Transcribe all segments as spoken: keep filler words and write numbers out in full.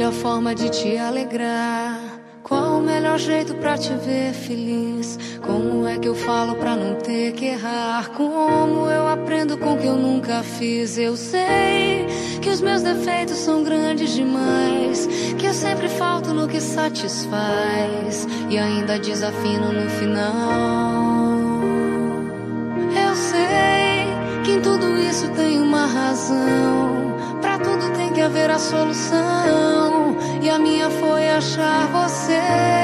melhor forma de te alegrar? Qual o melhor jeito pra te ver feliz? Como é que eu falo pra não ter que errar? Como eu aprendo com o que eu nunca fiz? Eu sei que os meus defeitos são grandes demais, que eu sempre falto no que satisfaz e ainda desafino no final. Eu sei que em tudo isso tem uma razão, pra tudo tem que haver a solução, e a minha foi achar você.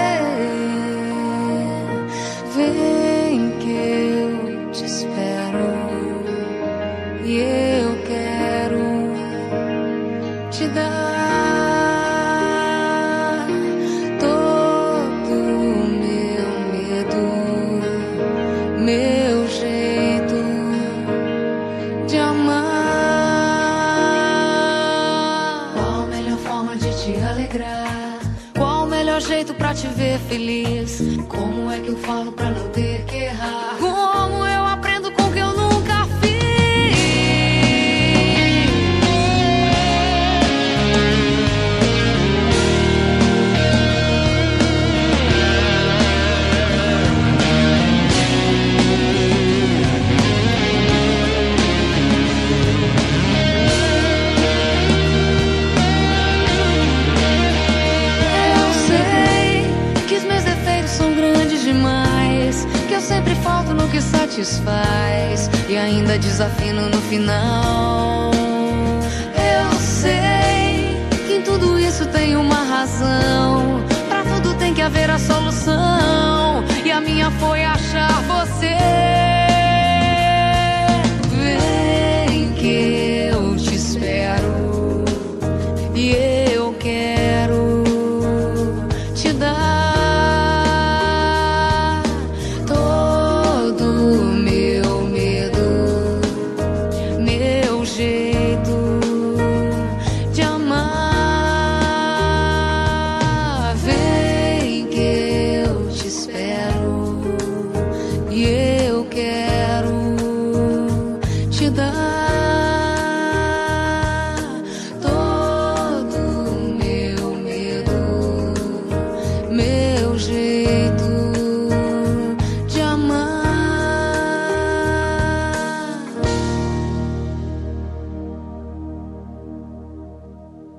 Vem que eu te espero e eu quero te dar todo o meu medo, meu jeito de amar. Qual a melhor forma de te alegrar? Qual o melhor jeito pra te ver feliz? Como é que eu falo pra não ter que errar? Como eu aprendo com o que eu nunca fiz? Que eu sempre falto no que satisfaz e ainda desafino no final. Eu sei que em tudo isso tem uma razão, pra tudo tem que haver a solução, e a minha foi achar você.